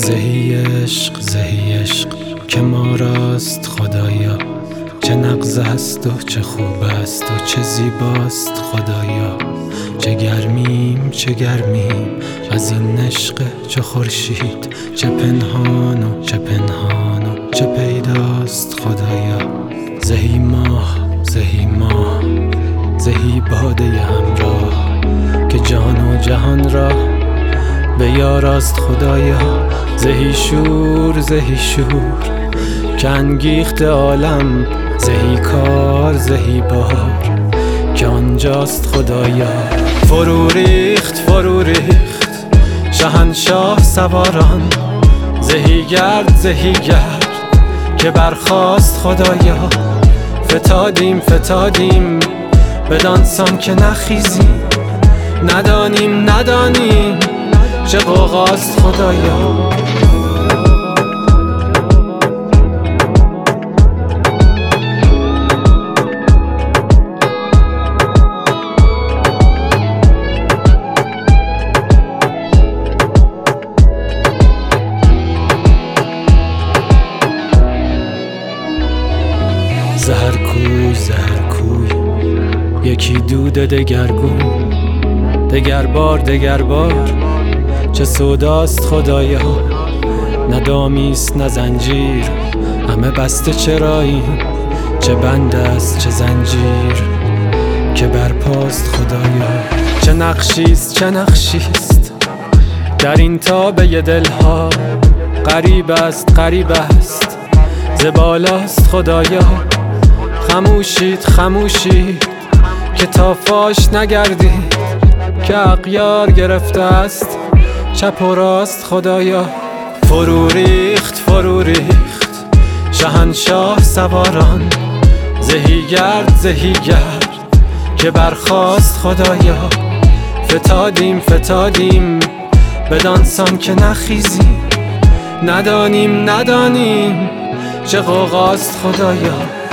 زهی عشق که ما راست خدایا، چه نغز است و چه خوب است و چه زیباست خدایا. چه گرمیم از این عشق چه خورشید، چه پنهان و چه پیداست خدایا. زهی ماه زهی باده همراه که جان و جهان را به یاراست خدایا. زهی شور که انگیخت عالم، زهی کار زهی بار که آنجاست خدایا. فرو ریخت شهنشاه سواران، زهی گرد که برخاست خدایا. فتادیم بدانسان که نخیزیم، ندانیم چه غوغاست خدایا. زهر کوی یکی دود دگرگون، دگر بار چه سوداست خدایا. نه دامیست نه زنجیر، همه بسته چراییم، چه بند است چه زنجیر که برپاست خدایا. چه نقشیست در این تابه دلها، غریب است ز بالاست خدایا. خموشید که تا فاش نگردید، که اغیار گرفته است چپ و راست خدایا. فرو ریخت شهنشاه سواران، زهی گرد که برخاست خدایا. فتادیم بدانسان که نخیزیم، ندانیم چه غوغاست خدایا.